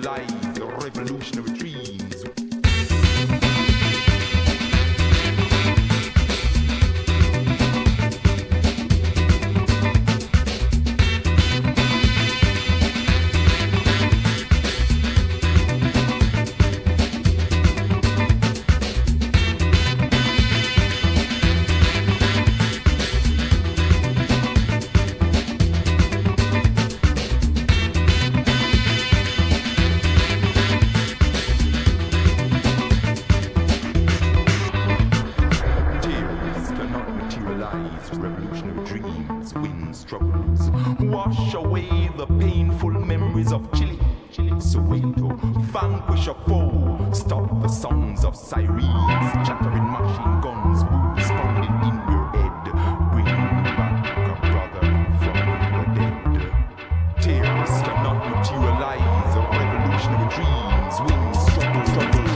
materialize revolutionary dreams. Revolutionary dreams, win struggles, wash away the painful memories of Chile, Soweto, vanquish a foe, stop the songs of sirens, chattering machine guns, boots pounding in your head, bring back a brother from the dead. Tears cannot materialize revolutionary dreams, win struggles.